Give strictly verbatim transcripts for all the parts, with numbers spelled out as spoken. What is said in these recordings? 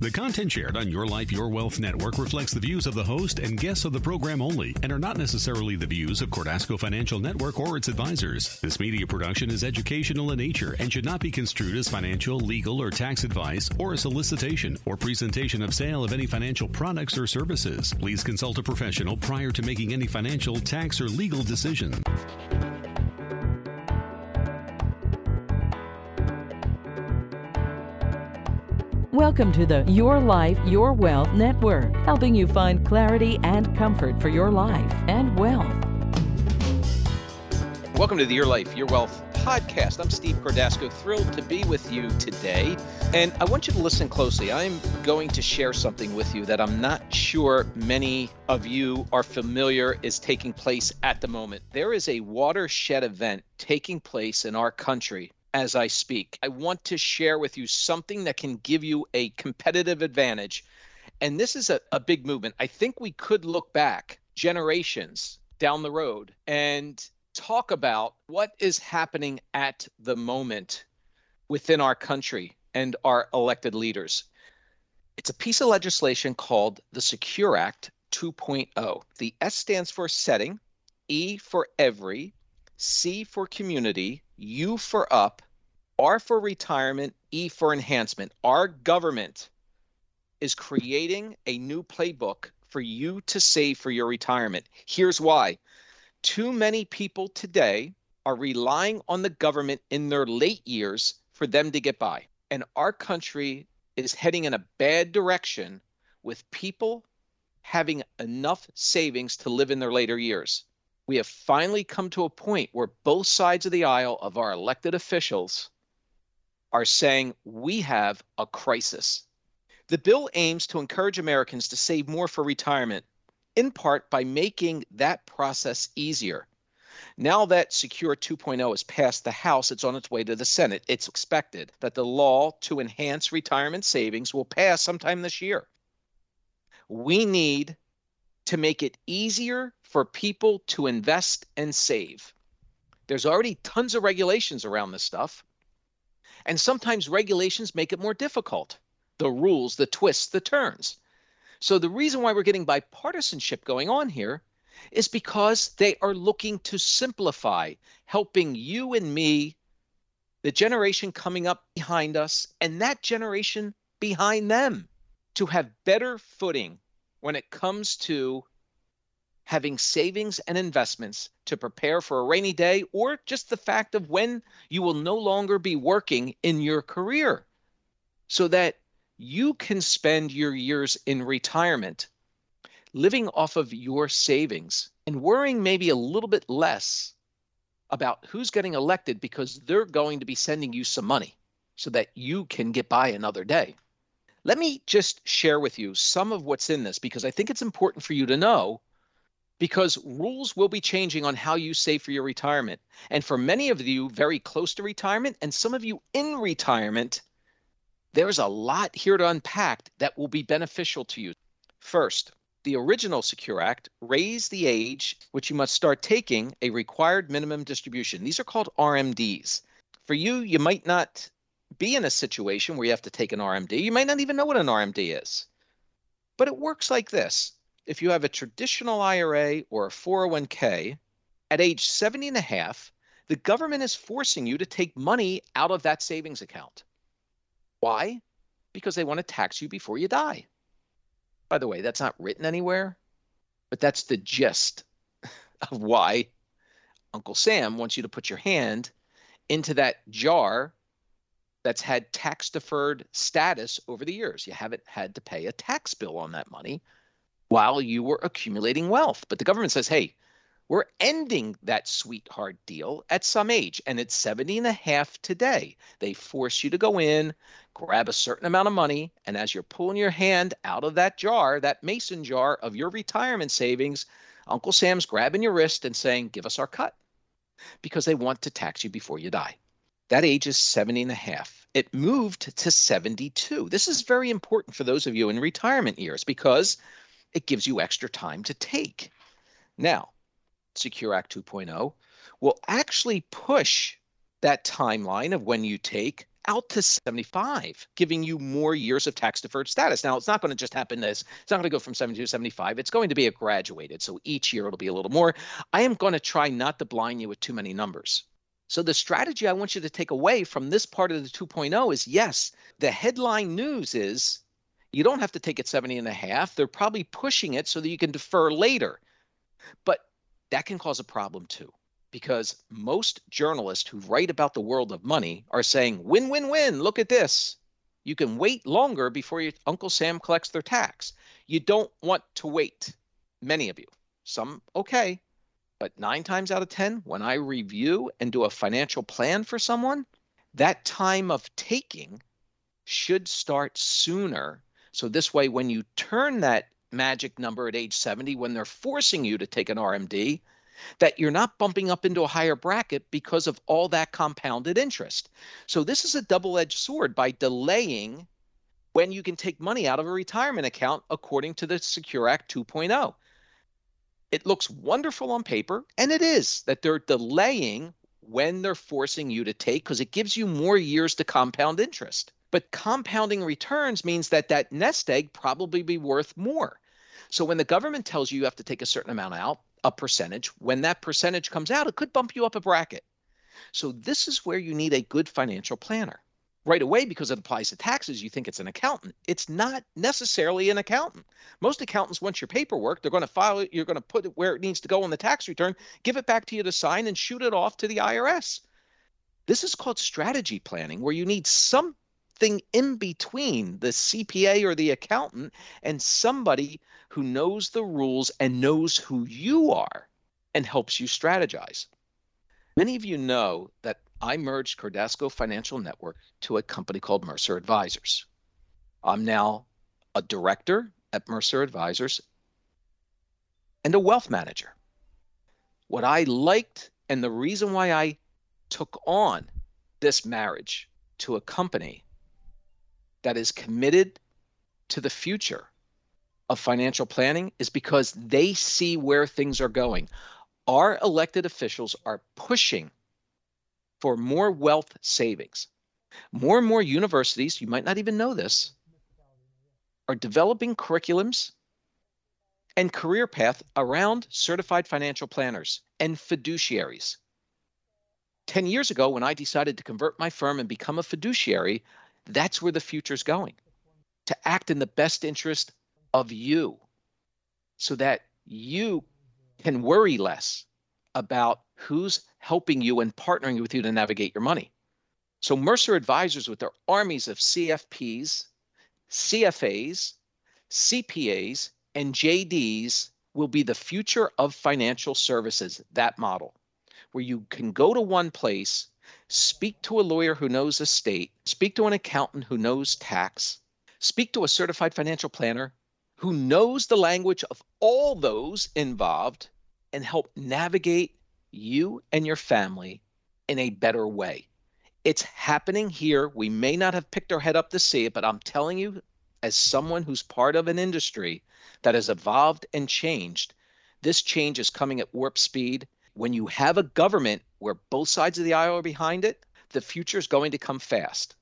The content shared on Your Life, Your Wealth Network reflects the views of the host and guests of the program only and are not necessarily the views of Cordasco Financial Network or its advisors. This media production is educational in nature and should not be construed as financial, legal, or tax advice or a solicitation or presentation of sale of any financial products or services. Please consult a professional prior to making any financial, tax, or legal decision. Welcome to the Your Life, Your Wealth Network, helping you find clarity and comfort for your life and wealth. Welcome to the Your Life, Your Wealth podcast. I'm Steve Cordasco, thrilled to be with you today. And I want you to listen closely. I'm going to share something with you that I'm not sure many of you are familiar is taking place at the moment. There is a watershed event taking place in our country as I speak. I want to share with you something that can give you a competitive advantage. And this is a, a big movement. I think we could look back generations down the road and talk about what is happening at the moment within our country and our elected leaders. It's a piece of legislation called the Secure Act two point oh. The S stands for setting, E for every, C for community, U for up, R for retirement, E for enhancement. Our government is creating a new playbook for you to save for your retirement. Here's why. Too many people today are relying on the government in their late years for them to get by. And our country is heading in a bad direction with people having enough savings to live in their later years. We have finally come to a point where both sides of the aisle of our elected officials are saying we have a crisis. The bill aims to encourage Americans to save more for retirement, in part by making that process easier. Now that Secure two point oh has passed the House, it's on its way to the Senate. It's expected that the law to enhance retirement savings will pass sometime this year. We need to make it easier for people to invest and save. There's already tons of regulations around this stuff. And sometimes regulations make it more difficult. The rules, the twists, the turns. So the reason why we're getting bipartisanship going on here is because they are looking to simplify, helping you and me, the generation coming up behind us, and that generation behind them to have better footing when it comes to having savings and investments to prepare for a rainy day or just the fact of when you will no longer be working in your career so that you can spend your years in retirement living off of your savings and worrying maybe a little bit less about who's getting elected because they're going to be sending you some money so that you can get by another day. Let me just share with you some of what's in this because I think it's important for you to know because rules will be changing on how you save for your retirement. And for many of you very close to retirement and some of you in retirement, there's a lot here to unpack that will be beneficial to you. First, the original Secure Act raised the age which you must start taking a required minimum distribution. These are called R M Ds. For you, you might not be in a situation where you have to take an R M D. You might not even know what an R M D is. But it works like this. If you have a traditional I R A or a four oh one k, at age seventy and a half, the government is forcing you to take money out of that savings account. Why? Because they want to tax you before you die. By the way, that's not written anywhere, but that's the gist of why Uncle Sam wants you to put your hand into that jar that's had tax-deferred status over the years. You haven't had to pay a tax bill on that money while you were accumulating wealth. But the government says, hey, we're ending that sweetheart deal at some age, and it's seventy and a half today. They force you to go in, grab a certain amount of money, and as you're pulling your hand out of that jar, that mason jar of your retirement savings, Uncle Sam's grabbing your wrist and saying, give us our cut, because they want to tax you before you die. That age is seventy and a half. It moved to seventy-two. This is very important for those of you in retirement years because it gives you extra time to take. Now, Secure Act two point oh will actually push that timeline of when you take out to seventy-five, giving you more years of tax deferred status. Now, it's not going to just happen this. It's not going to go from seventy to seventy-five. It's going to be a graduated. So each year it'll be a little more. I am going to try not to blind you with too many numbers. So the strategy I want you to take away from this part of the two point oh is, yes, the headline news is you don't have to take it seventy and a half. They're probably pushing it so that you can defer later. But that can cause a problem too, because most journalists who write about the world of money are saying, win, win, win, look at this. You can wait longer before your Uncle Sam collects their tax. You don't want to wait, many of you. Some, okay. But nine times out of ten, when I review and do a financial plan for someone, that time of taking should start sooner. So this way, when you turn that magic number at age seventy, when they're forcing you to take an R M D, that you're not bumping up into a higher bracket because of all that compounded interest. So this is a double-edged sword by delaying when you can take money out of a retirement account according to the Secure Act two point oh. It looks wonderful on paper, and it is that they're delaying when they're forcing you to take, because it gives you more years to compound interest. But compounding returns means that that nest egg probably be worth more. So when the government tells you you have to take a certain amount out, a percentage, when that percentage comes out, it could bump you up a bracket. So this is where you need a good financial planner. Right away, because it applies to taxes, you think it's an accountant. It's not necessarily an accountant. Most accountants want your paperwork. They're going to file it. You're going to put it where it needs to go on the tax return, give it back to you to sign, and shoot it off to the I R S. This is called strategy planning, where you need something in between the C P A or the accountant and somebody who knows the rules and knows who you are and helps you strategize. Many of you know that I merged Cordasco Financial Network to a company called Mercer Advisors. I'm now a director at Mercer Advisors and a wealth manager. What I liked, and the reason why I took on this marriage to a company that is committed to the future of financial planning, is because they see where things are going. Our elected officials are pushing for more wealth savings. More and more universities, you might not even know this, are developing curriculums and career path around certified financial planners and fiduciaries. Ten years ago, when I decided to convert my firm and become a fiduciary, that's where the future's going, to act in the best interest of you so that you can worry less about who's helping you and partnering with you to navigate your money. So Mercer Advisors, with their armies of C F Ps, C F As, C P As, and J Ds, will be the future of financial services, that model, where you can go to one place, speak to a lawyer who knows estate, speak to an accountant who knows tax, speak to a certified financial planner who knows the language of all those involved, and help navigate you and your family in a better way. It's happening here. We may not have picked our head up to see it, but I'm telling you, as someone who's part of an industry that has evolved and changed, this change is coming at warp speed. When you have a government where both sides of the aisle are behind it, the future is going to come fast.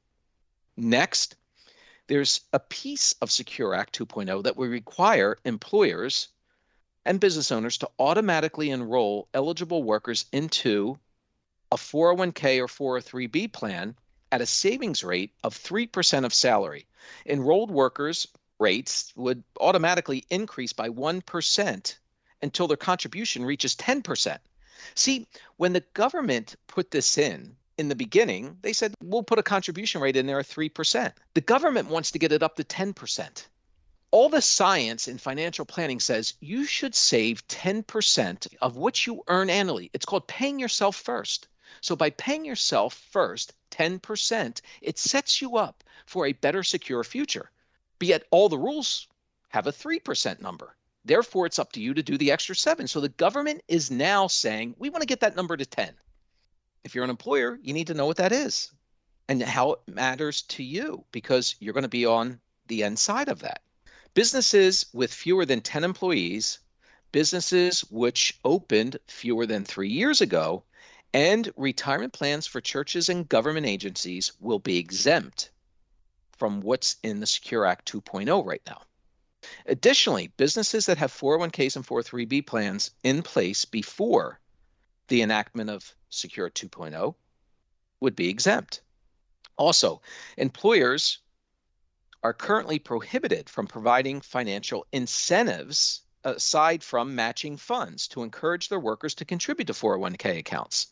Next, there's a piece of Secure Act two point oh that will require employers and business owners to automatically enroll eligible workers into a four oh one k or four oh three b plan at a savings rate of three percent of salary. Enrolled workers' rates would automatically increase by one percent until their contribution reaches ten percent. See, when the government put this in, in the beginning, they said, we'll put a contribution rate in there of three percent. The government wants to get it up to ten percent. All the science in financial planning says you should save ten percent of what you earn annually. It's called paying yourself first. So by paying yourself first, ten percent, it sets you up for a better, secure future. But yet all the rules have a three percent number. Therefore, it's up to you to do the extra seven. So the government is now saying, we want to get that number to ten. If you're an employer, you need to know what that is and how it matters to you, because you're going to be on the end side of that. Businesses with fewer than ten employees, businesses which opened fewer than three years ago, And retirement plans for churches and government agencies will be exempt from what's in the Secure Act two point oh right now. Additionally, businesses that have four oh one k's and four oh three b plans in place before the enactment of Secure two point oh would be exempt. Also, employers are currently prohibited from providing financial incentives aside from matching funds to encourage their workers to contribute to four oh one k accounts.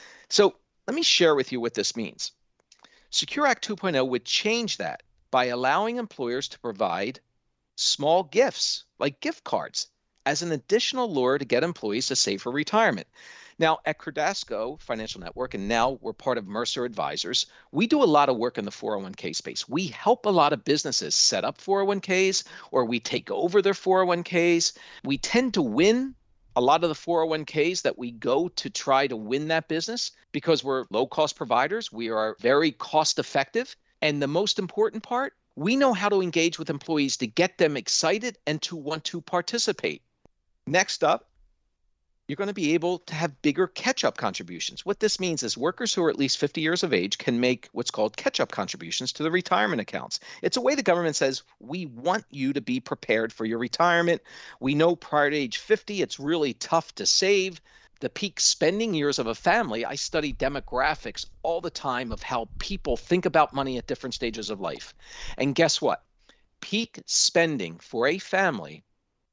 So let me share with you what this means. Secure Act two point oh would change that by allowing employers to provide small gifts like gift cards as an additional lure to get employees to save for retirement. Now, at Cordasco Financial Network, and now we're part of Mercer Advisors, we do a lot of work in the four oh one k space. We help a lot of businesses set up four oh one k's, or we take over their four oh one k's. We tend to win a lot of the four oh one k's that we go to try to win that business because we're low-cost providers. We are very cost-effective. And the most important part, we know how to engage with employees to get them excited and to want to participate. Next up, you're going to be able to have bigger catch-up contributions. What this means is workers who are at least fifty years of age can make what's called catch-up contributions to the retirement accounts. It's a way the government says, we want you to be prepared for your retirement. We know prior to age fifty, it's really tough to save. The peak spending years of a family, I study demographics all the time of how people think about money at different stages of life. And guess what? Peak spending for a family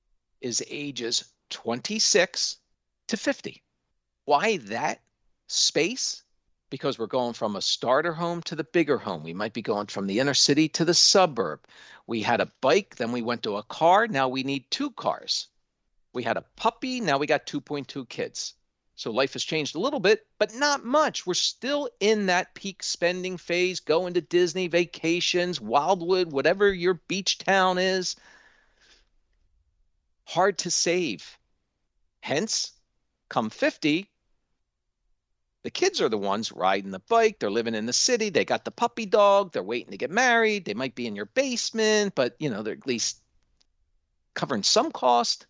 is ages twenty-six to fifty. Why that space? Because we're going from a starter home to the bigger home. We might be going from the inner city to the suburb. We had a bike, then we went to a car. Now we need two cars. We had a puppy. Now we got two point two kids. So life has changed a little bit, but not much. We're still in that peak spending phase, going to Disney, vacations, Wildwood, whatever your beach town is. Hard to save. Hence, come fifty, the kids are the ones riding the bike. They're living in the city. They got the puppy dog. They're waiting to get married. They might be in your basement, but you know, they're at least covering some cost.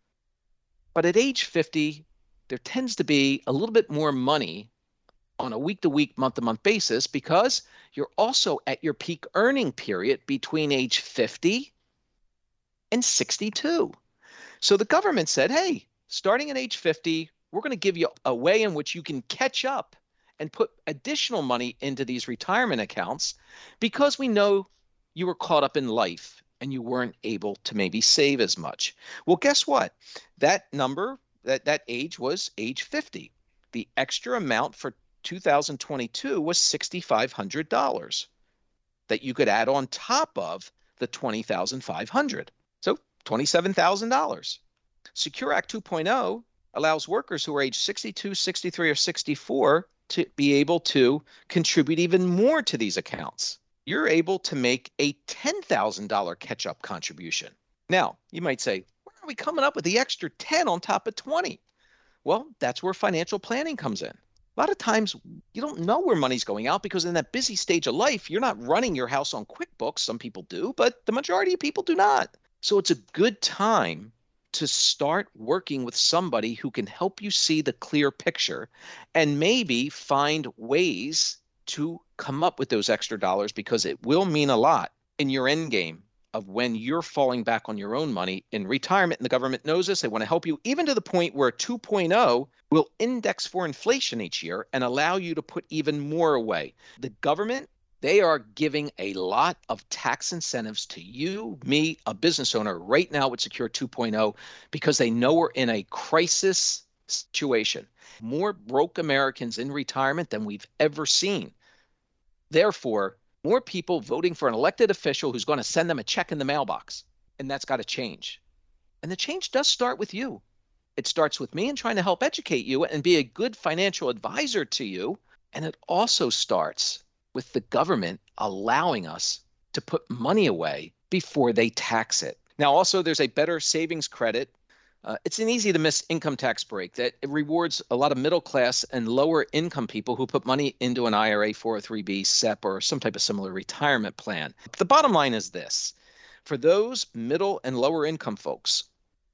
But at age fifty, there tends to be a little bit more money on a week-to-week, month-to-month basis because you're also at your peak earning period between age fifty and sixty-two. So the government said, hey, starting at age fifty, we're going to give you a way in which you can catch up and put additional money into these retirement accounts because we know you were caught up in life and you weren't able to maybe save as much. Well, guess what? That number, that, that age was age fifty. The extra amount for two thousand twenty-two was six thousand five hundred dollars that you could add on top of the twenty thousand five hundred dollars. So twenty-seven thousand dollars. Secure Act two point oh allows workers who are age sixty-two, sixty-three, or sixty-four to be able to contribute even more to these accounts. You're able to make a ten thousand dollars catch-up contribution. Now, you might say, where are we coming up with the extra ten on top of twenty? Well, that's where financial planning comes in. A lot of times you don't know where money's going out because in that busy stage of life, you're not running your house on QuickBooks. Some people do, but the majority of people do not. So it's a good time to start working with somebody who can help you see the clear picture and maybe find ways to come up with those extra dollars because it will mean a lot in your end game of when you're falling back on your own money in retirement. And the government knows this. They want to help you even to the point where two point oh will index for inflation each year and allow you to put even more away. The government, they are giving a lot of tax incentives to you, me, a business owner right now with Secure two point oh because they know we're in a crisis situation. More broke Americans in retirement than we've ever seen. Therefore, more people voting for an elected official who's going to send them a check in the mailbox. And that's got to change. And the change does start with you. It starts with me in trying to help educate you and be a good financial advisor to you. And it also starts with the government allowing us to put money away before they tax it. Now, also, there's a better savings credit. Uh, it's an easy to miss income tax break that it rewards a lot of middle class and lower income people who put money into an I R A, four oh three B, S E P, or some type of similar retirement plan. The bottom line is this. For those middle and lower income folks,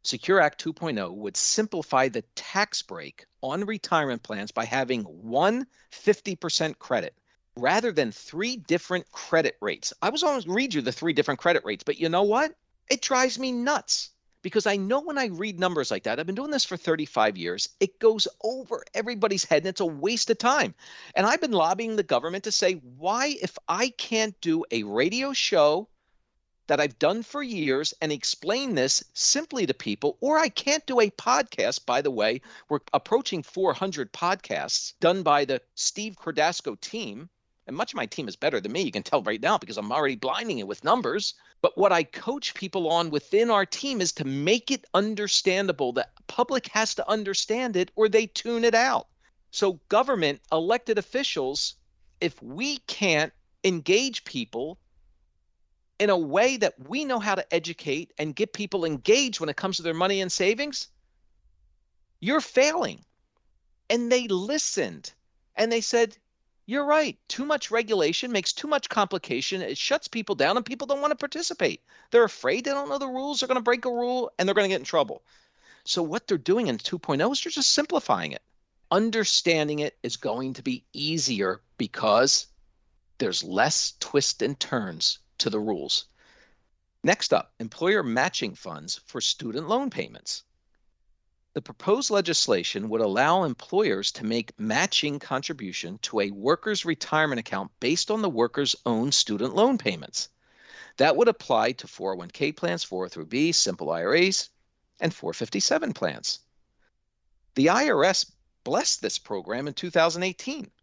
Secure Act two point oh would simplify the tax break on retirement plans by having one fifty percent credit rather than three different credit rates. I was always read you the three different credit rates, but you know what? It drives me nuts because I know when I read numbers like that, I've been doing this for thirty-five years, it goes over everybody's head and it's a waste of time. And I've been lobbying the government to say, why, if I can't do a radio show that I've done for years and explain this simply to people, or I can't do a podcast. By the way, we're approaching four hundred podcasts done by the Steve Cordasco team. And much of my team is better than me. You can tell right now because I'm already blinding it with numbers. But what I coach people on within our team is to make it understandable. The public has to understand it or they tune it out. So government, elected officials, if we can't engage people in a way that we know how to educate and get people engaged when it comes to their money and savings, you're failing. And they listened and they said, you're right. Too much regulation makes too much complication. It shuts people down and people don't want to participate. They're afraid they don't know the rules. They're going to break a rule and they're going to get in trouble. So what they're doing in two point oh is they're just simplifying it. Understanding it is going to be easier because there's less twists and turns to the rules. Next up, employer matching funds for student loan payments. The proposed legislation would allow employers to make matching contribution to a worker's retirement account based on the worker's own student loan payments. That would apply to four oh one k plans, four oh three b, simple I R As, and four fifty-seven plans. The I R S blessed this program in two thousand eighteen.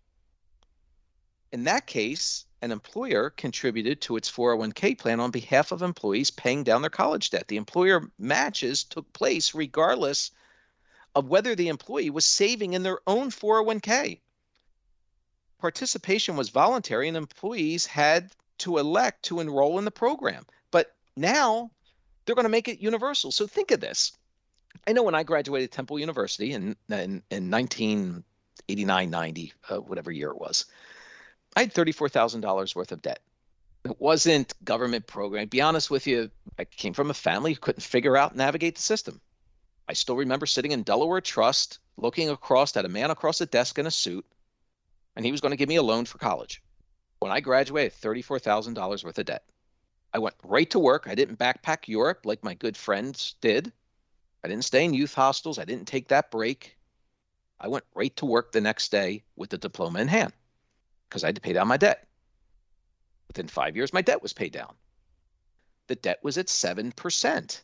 In that case, an employer contributed to its four oh one k plan on behalf of employees paying down their college debt. The employer matches took place regardless of whether the employee was saving in their own four oh one k. Participation was voluntary and employees had to elect to enroll in the program. But now they're going to make it universal. So think of this. I know when I graduated Temple University in, in, in nineteen eighty-nine, ninety, uh, whatever year it was, I had thirty-four thousand dollars worth of debt. It wasn't government program. To be honest with you, I came from a family who couldn't figure out and navigate the system. I still remember sitting in Delaware Trust, looking across at a man across a desk in a suit, and he was going to give me a loan for college. When I graduated, thirty-four thousand dollars worth of debt. I went right to work. I didn't backpack Europe like my good friends did. I didn't stay in youth hostels. I didn't take that break. I went right to work the next day with the diploma in hand because I had to pay down my debt. Within five years, my debt was paid down. The debt was at seven percent.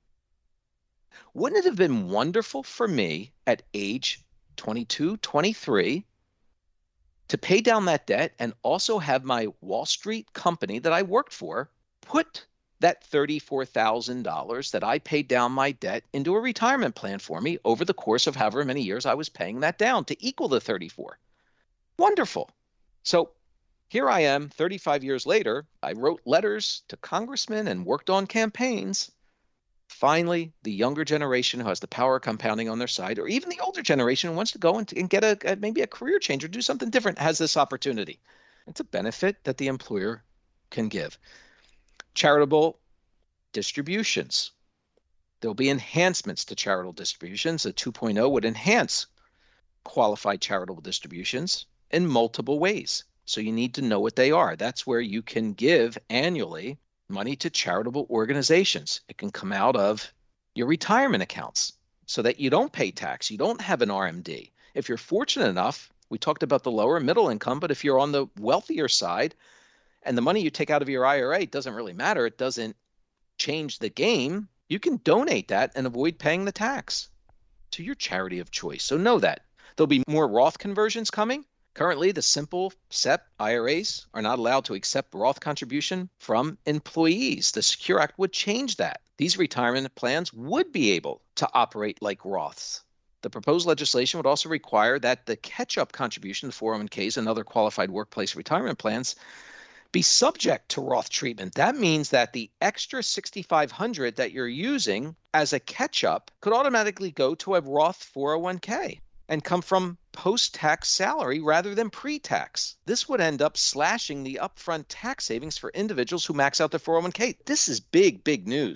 Wouldn't it have been wonderful for me at age twenty-two, twenty-three to pay down that debt and also have my Wall Street company that I worked for put that thirty-four thousand dollars that I paid down my debt into a retirement plan for me over the course of however many years I was paying that down to equal the thirty-four? Wonderful. So here I am thirty-five years later. I wrote letters to congressmen and worked on campaigns. Finally, the younger generation who has the power of compounding on their side, or even the older generation who wants to go and, and get a, a maybe a career change or do something different, has this opportunity. It's a benefit that the employer can give. Charitable distributions. There'll be enhancements to charitable distributions. The two point oh would enhance qualified charitable distributions in multiple ways. So you need to know what they are. That's where you can give annually money to charitable organizations. It can come out of your retirement accounts so that you don't pay tax. You don't have an R M D. If you're fortunate enough, we talked about the lower and middle income, but if you're on the wealthier side and the money you take out of your I R A doesn't really matter, it doesn't change the game, you can donate that and avoid paying the tax to your charity of choice. So know that. There'll be more Roth conversions coming. Currently, the simple S E P I R As are not allowed to accept Roth contribution from employees. The Secure Act would change that. These retirement plans would be able to operate like Roths. The proposed legislation would also require that the catch-up contribution to four oh one k's and other qualified workplace retirement plans be subject to Roth treatment. That means that the extra six thousand five hundred dollars that you're using as a catch-up could automatically go to a Roth four oh one k and come from post-tax salary rather than pre-tax. This would end up slashing the upfront tax savings for individuals who max out their four oh one k. This is big, big news.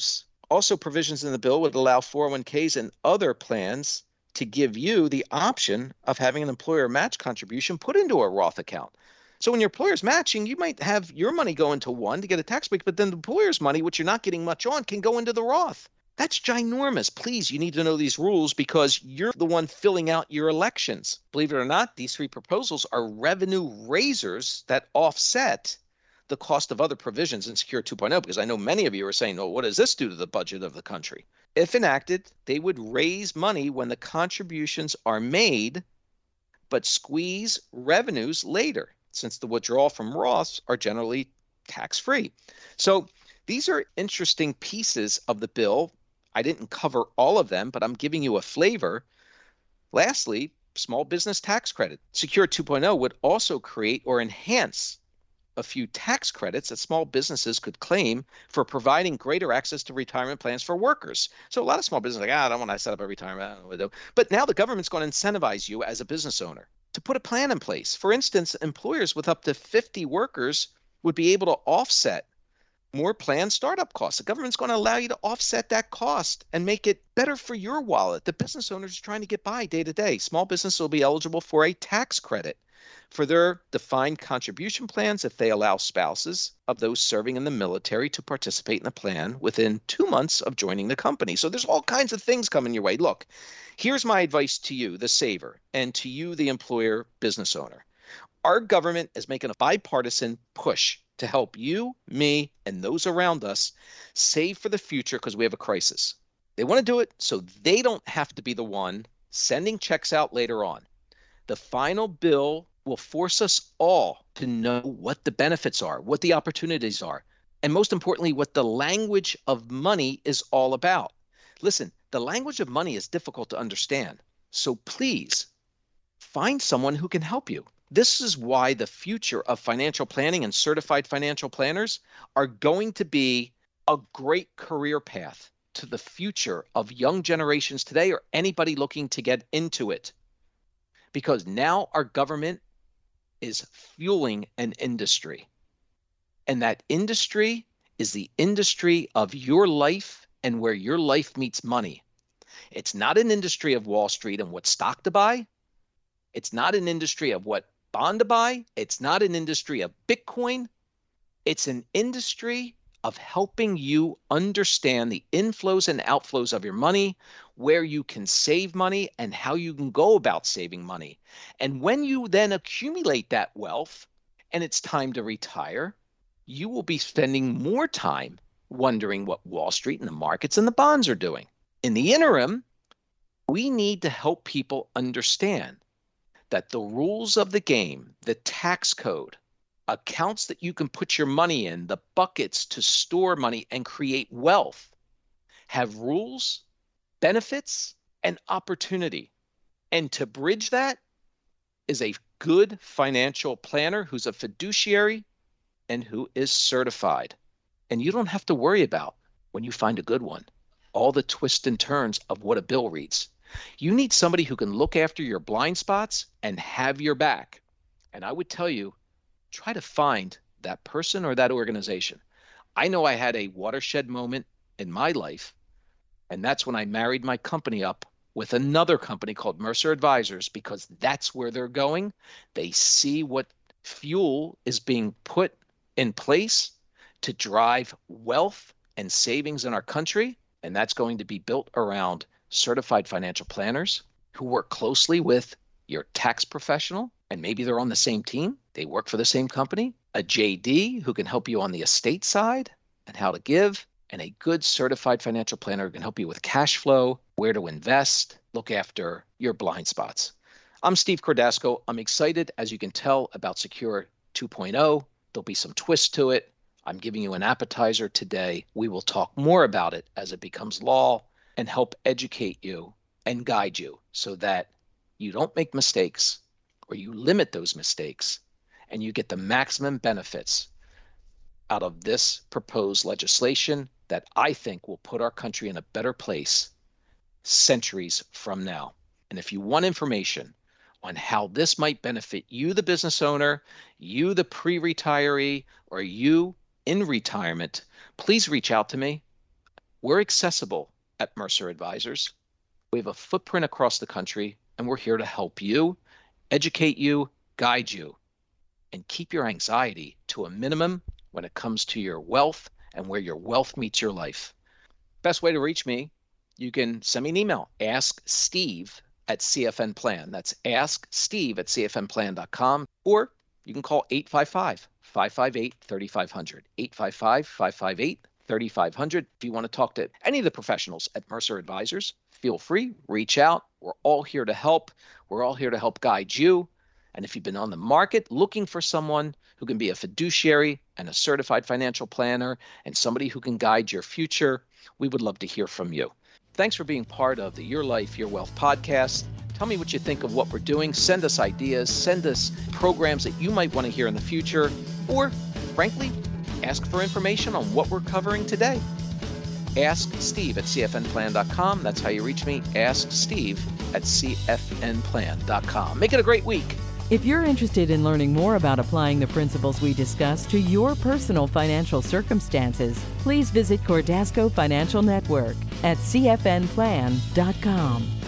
Also, provisions in the bill would allow four oh one k's and other plans to give you the option of having an employer match contribution put into a Roth account. So when your employer's matching, you might have your money go into one to get a tax break, but then the employer's money, which you're not getting much on, can go into the Roth. That's ginormous. Please, you need to know these rules because you're the one filling out your elections. Believe it or not, these three proposals are revenue raisers that offset the cost of other provisions in Secure two point oh, because I know many of you are saying, oh, what does this do to the budget of the country? If enacted, they would raise money when the contributions are made, but squeeze revenues later, since the withdrawal from Roths are generally tax-free. So these are interesting pieces of the bill. I didn't cover all of them, but I'm giving you a flavor. Lastly, small business tax credit. Secure two point oh would also create or enhance a few tax credits that small businesses could claim for providing greater access to retirement plans for workers. So a lot of small businesses are like, ah, I don't want to set up a retirement. I don't know what to do. But now the government's going to incentivize you as a business owner to put a plan in place. For instance, employers with up to fifty workers would be able to offset more planned startup costs. The government's going to allow you to offset that cost and make it better for your wallet. The business owners are trying to get by day to day. Small businesses will be eligible for a tax credit for their defined contribution plans if they allow spouses of those serving in the military to participate in the plan within two months of joining the company. So there's all kinds of things coming your way. Look, here's my advice to you, the saver, and to you, the employer business owner. Our government is making a bipartisan push to help you, me, and those around us save for the future because we have a crisis. They want to do it so they don't have to be the one sending checks out later on. The final bill will force us all to know what the benefits are, what the opportunities are, and most importantly, what the language of money is all about. Listen, the language of money is difficult to understand, so please find someone who can help you. This is why the future of financial planning and certified financial planners are going to be a great career path to the future of young generations today or anybody looking to get into it. Because now our government is fueling an industry. And that industry is the industry of your life and where your life meets money. It's not an industry of Wall Street and what stock to buy. It's not an industry of what bond to buy. It's not an industry of Bitcoin. It's an industry of helping you understand the inflows and outflows of your money, where you can save money and how you can go about saving money. And when you then accumulate that wealth and it's time to retire, you will be spending more time wondering what Wall Street and the markets and the bonds are doing. In the interim, we need to help people understand that the rules of the game, the tax code, accounts that you can put your money in, the buckets to store money and create wealth, have rules, benefits, and opportunity. And to bridge that is a good financial planner who's a fiduciary and who is certified. And you don't have to worry about, when you find a good one, all the twists and turns of what a bill reads. You need somebody who can look after your blind spots and have your back. And I would tell you, try to find that person or that organization. I know I had a watershed moment in my life, and that's when I married my company up with another company called Mercer Advisors, because that's where they're going. They see what fuel is being put in place to drive wealth and savings in our country, and that's going to be built around certified financial planners who work closely with your tax professional, and maybe they're on the same team. They work for the same company, a J D who can help you on the estate side and how to give, and a good certified financial planner who can help you with cash flow, where to invest, look after your blind spots. I'm Steve Cordasco. I'm excited, as you can tell, about Secure two point oh. There'll be some twists to it. I'm giving you an appetizer today. We will talk more about it as it becomes law and help educate you and guide you so that you don't make mistakes or you limit those mistakes and you get the maximum benefits out of this proposed legislation that I think will put our country in a better place centuries from now. And if you want information on how this might benefit you, the business owner, you, the pre-retiree, or you in retirement, please reach out to me. We're accessible at Mercer Advisors. We have a footprint across the country, and we're here to help you, educate you, guide you, and keep your anxiety to a minimum when it comes to your wealth and where your wealth meets your life. Best way to reach me, you can send me an email, ask steve at C F N Plan. That's ask steve at C F N plan dot com, or you can call eight five five, five five eight, three five zero zero, eight five five, five five eight, three five zero zero. If you want to talk to any of the professionals at Mercer Advisors, feel free, reach out. We're all here to help. We're all here to help guide you. And if you've been on the market looking for someone who can be a fiduciary and a certified financial planner and somebody who can guide your future, we would love to hear from you. Thanks for being part of the Your Life, Your Wealth podcast. Tell me what you think of what we're doing. Send us ideas. Send us programs that you might want to hear in the future. Or, frankly, ask for information on what we're covering today. Ask Steve at C F N plan dot com. That's how you reach me. Ask Steve at C F N plan dot com. Make it a great week. If you're interested in learning more about applying the principles we discussed to your personal financial circumstances, please visit Cordasco Financial Network at C F N plan dot com.